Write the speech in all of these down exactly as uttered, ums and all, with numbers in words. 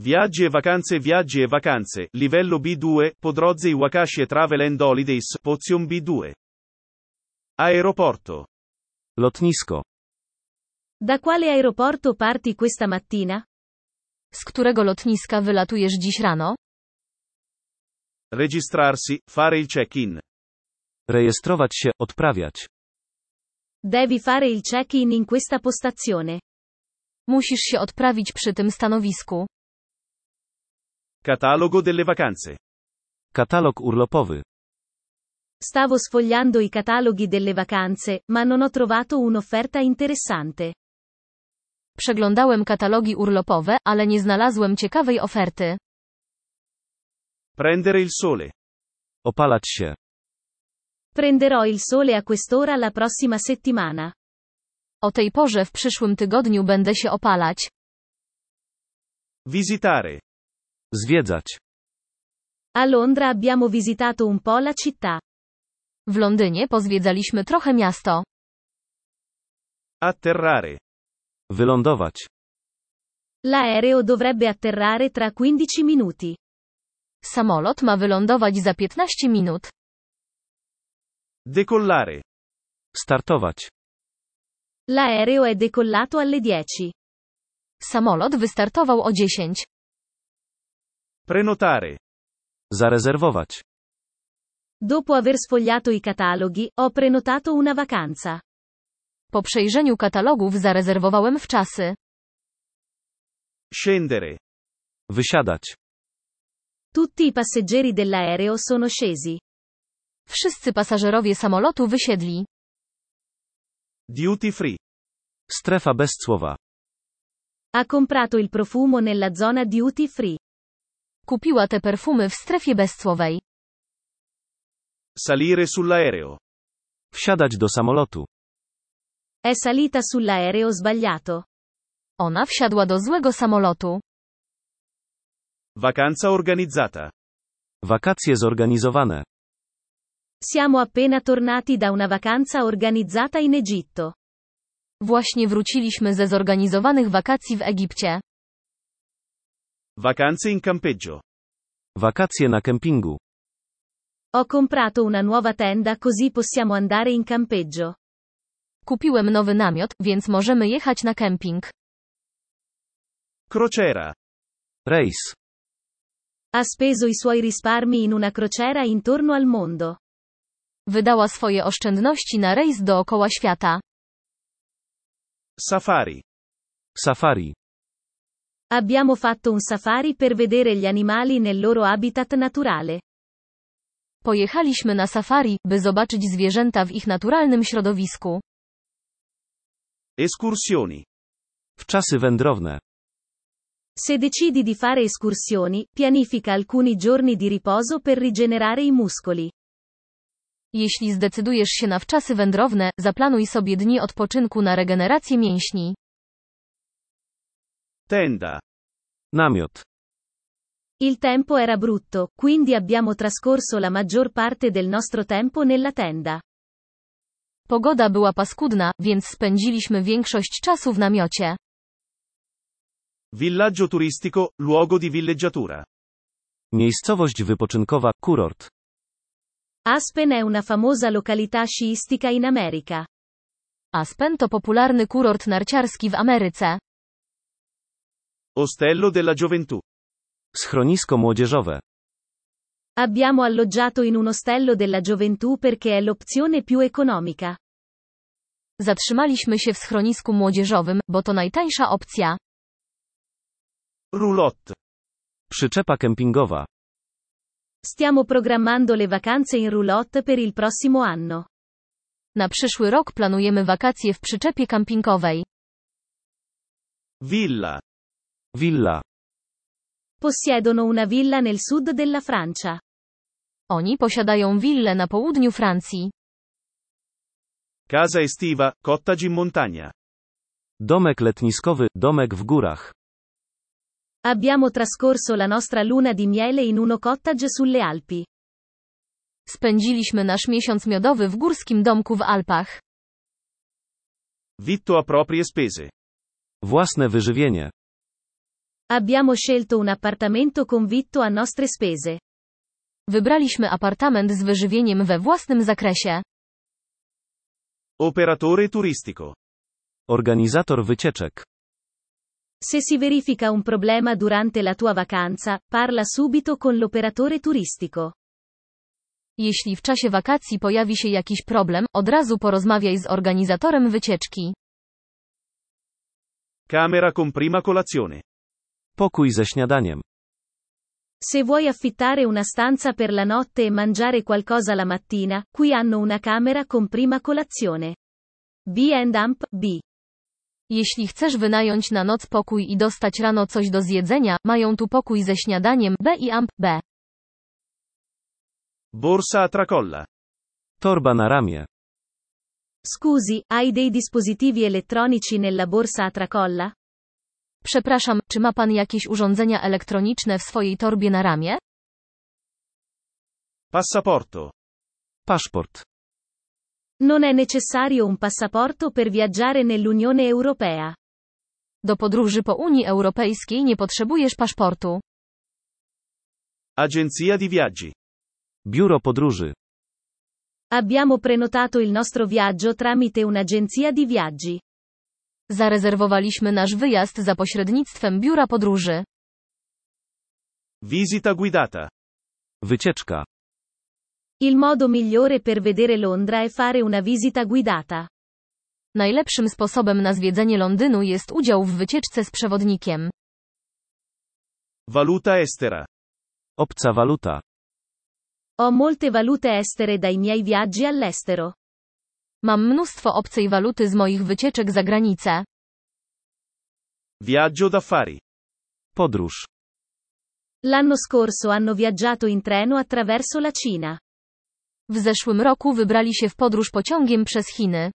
Viaggi e vacanze Viaggi e vacanze, livello B due, po drodze i Wakashie Travel and Holidays, poziom B due. Aeroporto. Lotnisko. Da quale aeroporto parti questa mattina? Z którego lotniska wylatujesz dziś rano? Registrarsi, fare il check-in. Rejestrować się, odprawiać. Devi fare il check-in in questa postazione. Musisz się odprawić przy tym stanowisku. Catalogo delle vacanze. Katalog urlopowy. Stavo sfogliando i cataloghi delle vacanze, ma non ho trovato un'offerta interessante. Przeglądałem katalogi urlopowe, ale nie znalazłem ciekawej oferty. Prendere il sole. Opalać się. Prenderò il sole a quest'ora la prossima settimana. O tej porze w przyszłym tygodniu będę się opalać. Visitare. Zwiedzać. A Londra abbiamo visitato un po' la città. W Londynie pozwiedzaliśmy trochę miasto. Atterrare. Wylądować. L'aereo dovrebbe atterrare tra quindici minuti. Samolot ma wylądować za piętnaście minut. Decollare. Startować. L'aereo è decollato alle dieci. Samolot wystartował o dziesięć. Prenotare. Zarezerwować. Dopo aver sfogliato i cataloghi, ho prenotato una vacanza. Po przejrzeniu katalogów zarezerwowałem wczasy. Scendere. Wysiadać. Tutti i passeggeri dell'aereo sono scesi. Wszyscy pasażerowie samolotu wysiedli. Duty free. Strefa bez słowa. Ha comprato il profumo nella zona duty free. Kupiła te perfumy w strefie bezcłowej. Salire sull'aereo. Wsiadać do samolotu. È salita sull'aereo sbagliato. Ona wsiadła do złego samolotu. Vacanza organizzata. Wakacje zorganizowane. Siamo appena tornati da una vacanza organizzata in Egitto. Właśnie wróciliśmy ze zorganizowanych wakacji w Egipcie. Vacanze in campeggio. Wakacje na kempingu. Ho comprato una nuova tenda così possiamo andare in campeggio. Kupiłem nowy namiot, więc możemy jechać na kemping. Crociera. Rejs. Ha speso i suoi risparmi in una crociera intorno al mondo. Wydała swoje oszczędności na rejs dookoła świata. Safari. Safari. Abbiamo fatto un safari per vedere gli animali nel loro habitat naturale. Pojechaliśmy na safari, by zobaczyć zwierzęta w ich naturalnym środowisku. Escursioni. Wczasy wędrowne. Se decidi di fare escursioni, pianifica alcuni giorni di riposo per rigenerare i muscoli. Jeśli zdecydujesz się na wczasy wędrowne, zaplanuj sobie dni odpoczynku na regenerację mięśni. Tenda. Namiot. Il tempo era brutto, quindi abbiamo trascorso la maggior parte del nostro tempo nella tenda. Pogoda była paskudna, więc spędziliśmy większość czasu w namiocie. Villaggio turistico, luogo di villeggiatura. Miejscowość wypoczynkowa, kurort. Aspen è una famosa località sciistica in America. Aspen to popularny kurort narciarski w Ameryce. Ostello della gioventù. Schronisko młodzieżowe. Abbiamo alloggiato in un ostello della gioventù perché è l'opzione più economica. Zatrzymaliśmy się w schronisku młodzieżowym, bo to najtańsza opcja. Roulotte. Przyczepa kempingowa. Stiamo programmando le vacanze in roulotte per il prossimo anno. Na przyszły rok planujemy wakacje w przyczepie kampingowej. Villa. Villa. Possiedono una villa nel sud della Francia. Oni posiadają willę na południu Francji. Casa estiva, cottage in montagna. Domek letniskowy, domek w górach. Abbiamo trascorso la nostra luna di miele in uno cottage sulle Alpi. Spędziliśmy nasz miesiąc miodowy w górskim domku w Alpach. Vitto a proprie spese. Własne wyżywienie. Abbiamo scelto un appartamento con vitto a nostre spese. Wybraliśmy apartament z wyżywieniem we własnym zakresie. Operatore turistico. Organizator wycieczek. Se si verifica un problema durante la tua vacanza, parla subito con l'operatore turistico. Jeśli w czasie wakacji pojawi się jakiś problem, od razu porozmawiaj z organizatorem wycieczki. Camera con prima colazione. Pokój ze śniadaniem. Se vuoi affittare una stanza per la notte e mangiare qualcosa la mattina, qui hanno una camera con prima colazione. B and B. Jeśli chcesz wynająć na noc pokój i dostać rano coś do zjedzenia, mają tu pokój ze śniadaniem B i amp B. Borsa a tracolla. Torba na ramię. Scusi, hai dei dispositivi elettronici nella borsa a tracolla? Przepraszam, czy ma pan jakieś urządzenia elektroniczne w swojej torbie na ramię? Passaporto. Paszport. Non è necessario un passaporto per viaggiare nell'Unione Europea. Do podróży po Unii Europejskiej nie potrzebujesz paszportu. Agenzia di viaggi. Biuro podróży. Abbiamo prenotato il nostro viaggio tramite un'agenzia di viaggi. Zarezerwowaliśmy nasz wyjazd za pośrednictwem biura podróży. Visita guidata. Wycieczka. Il modo migliore per vedere Londra è fare una visita guidata. Najlepszym sposobem na zwiedzenie Londynu jest udział w wycieczce z przewodnikiem. Valuta estera. Obca waluta. Ho molte valute estere dai miei viaggi all'estero. Mam mnóstwo obcej waluty z moich wycieczek za granicę. Viaggio d'affari. Podróż. L'anno scorso hanno viaggiato in treno attraverso la Cina. W zeszłym roku wybrali się w podróż pociągiem przez Chiny.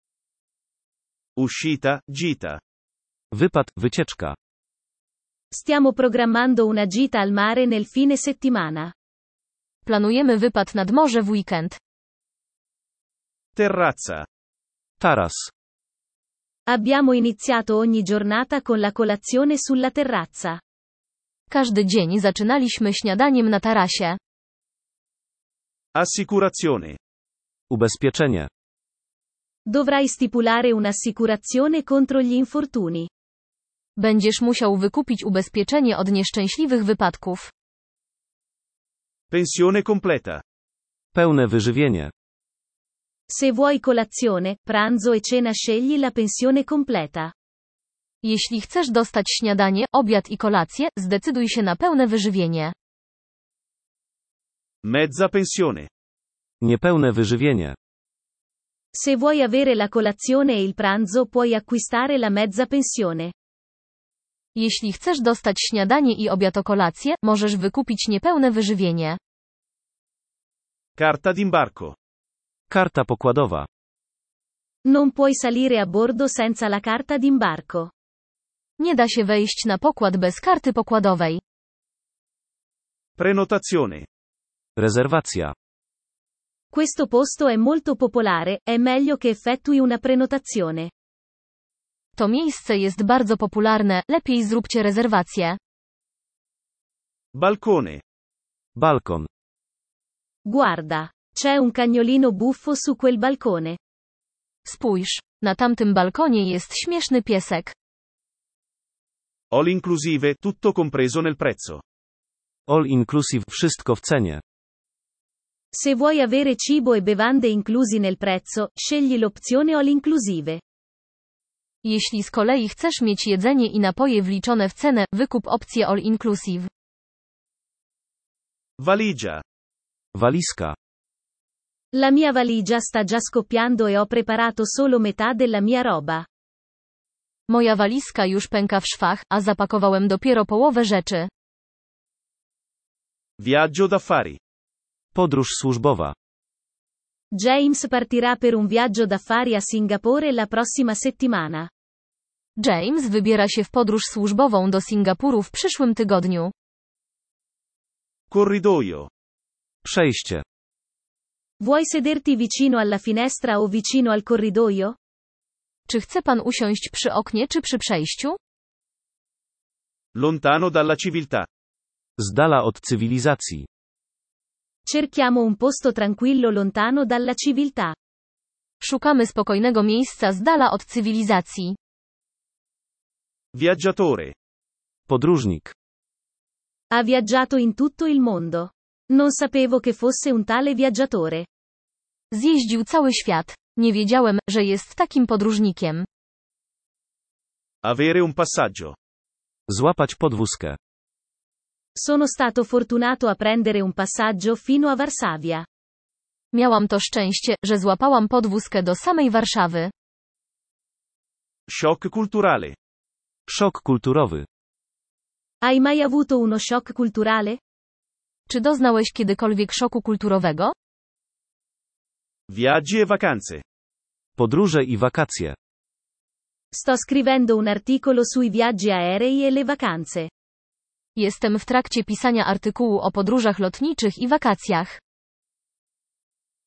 Uscita, gita. Wypad, wycieczka. Stiamo programmando una gita al mare nel fine settimana. Planujemy wypad nad morze w weekend. Terrazza. Taras. Abbiamo iniziato ogni giornata con la colazione sulla terrazza. Każdy dzień zaczynaliśmy śniadaniem na tarasie. Assicurazione. Ubezpieczenie. Dovrai stipulare un'assicurazione contro gli infortuni. Będziesz musiał wykupić ubezpieczenie od nieszczęśliwych wypadków. Pensione completa. Pełne wyżywienie. Se vuoi colazione, pranzo e cena scegli la pensione completa. Jeśli chcesz dostać śniadanie, obiad i kolację, zdecyduj się na pełne wyżywienie. Mezza pensione. Niepełne wyżywienie. Se vuoi avere la colazione e il pranzo puoi acquistare la mezza pensione. Jeśli chcesz dostać śniadanie i obiad o kolację, możesz wykupić niepełne wyżywienie. Carta d'imbarco. Karta pokładowa. Non puoi salire a bordo senza la carta d'imbarco. Nie da się wejść na pokład bez karty pokładowej. Prenotazione. Rezerwacja. Questo posto è molto popolare, è meglio che effettui una prenotazione. To miejsce jest bardzo popularne, lepiej zróbcie rezerwację. Balcone. Balkon. Guarda, c'è un cagnolino buffo su quel balcone. Spójrz, na tamtym balkonie jest śmieszny piesek. All inclusive, tutto compreso nel prezzo. All inclusive, wszystko w cenie. Se vuoi avere cibo e bevande inclusi nel prezzo, scegli l'opzione all inclusive. Jeśli z kolei chcesz mieć jedzenie i napoje wliczone w cenę, wykup opcję all inclusive. Valigia. Walizka. La mia valigia sta già scoppiando e ho preparato solo metà della mia roba. Moja walizka już pęka w szwach, a zapakowałem dopiero połowę rzeczy. Viaggio d'affari. Podróż służbowa. James partirà per un viaggio d'affari a Singapore la prossima settimana. James wybiera się w podróż służbową do Singapuru w przyszłym tygodniu. Corridoio. Przejście. Vuoi sederti vicino alla finestra o vicino al corridoio? Czy chce pan usiąść przy oknie czy przy przejściu? Lontano dalla civiltà. Z dala od cywilizacji. Cerchiamo un posto tranquillo lontano dalla civiltà. Szukamy spokojnego miejsca z dala od cywilizacji. Viaggiatore. Podróżnik. Ha viaggiato in tutto il mondo. Non sapevo che fosse un tale viaggiatore. Zjeździł cały świat. Nie wiedziałem, że jest takim podróżnikiem. Avere un passaggio. Złapać podwózkę. Sono stato fortunato a prendere un passaggio fino a Varsavia. Miałam to szczęście, że złapałam podwózkę do samej Warszawy. Shock culturale. Szok kulturowy. Hai mai avuto uno shock culturale? Czy doznałeś kiedykolwiek szoku kulturowego? Viaggi e vacanze. Podróże i wakacje. Sto scrivendo un articolo sui viaggi aerei e le vacanze. Jestem w trakcie pisania artykułu o podróżach lotniczych i wakacjach.